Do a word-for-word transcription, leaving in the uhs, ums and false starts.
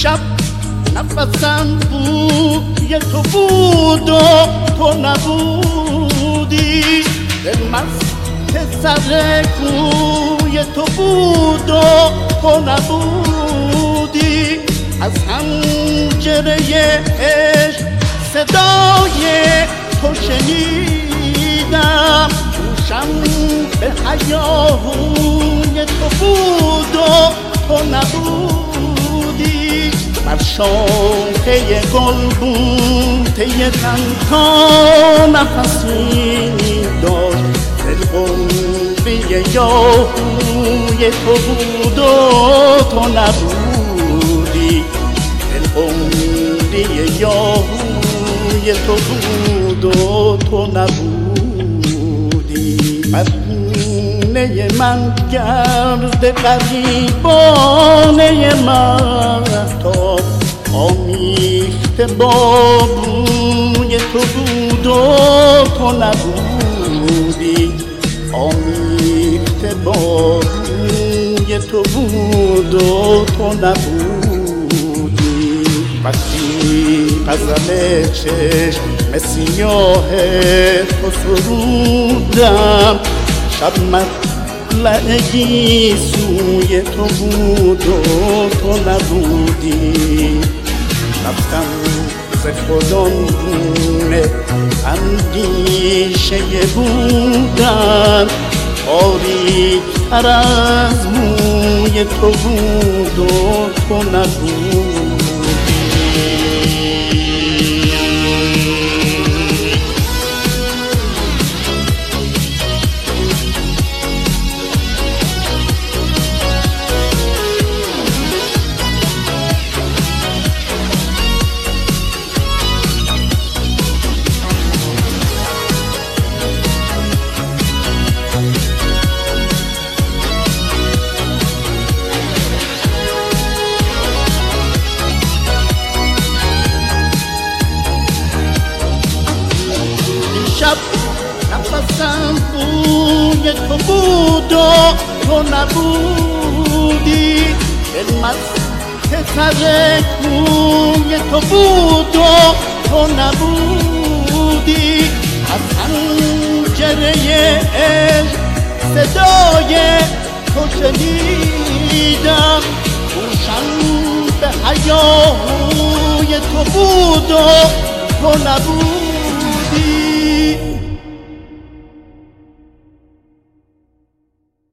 شب نفسم بوی تو بود و تو نبودی، دل مست سر کوی تو بود و تو نبودی. از حنجره عشق صدای تو شنیدم، گوشم به هیاهوی تو بود و تو نبودی. بر شاخه گلبوته تنها نفسی داشت، دل قمری یاهوی تو بود و تو نبودی. دل قمری یاهوی تو بود و تو نبودی. مدینه من گرد غریبانه مهتاب، آمیخته با بوی تو بود و تو نبودی. آمیخته با بوی تو بود و تو نبودی. وقتی غزل چشم سیاه تو سرودم، شب مطلع گیسوی تو بود و تو نبودی. رفتم ز خودم گونه اندیشه بودن، تاریک‌تر از موی تو بود و تو نبودی. شب نفسم بوی تو بود و تو نبودی، دل مست سر کوی تو بود و تو نبودی. از حنجره عشق صدای تو شنیدم، گوشم به هیاهوی تو بود و تو نبودی.